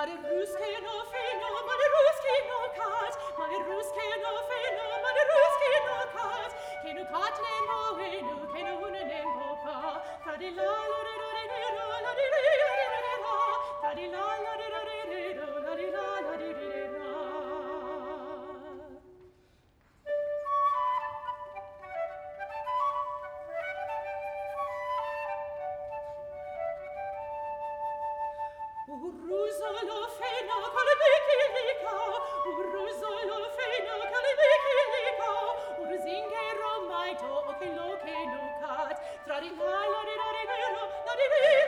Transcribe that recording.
Mare ruske no feno, mare ruske no cat, mare ruske no feno, mare ruske no cat, che no cat ne no eno, che no une ne no pa, tra di la la di la di la la di la la, tra di la la di la di la la di la la di la. Urrusolo feno calvicilica, urrusolo feno calvicilica, urzingero maito o che lo che no cat, tra di la di la di la di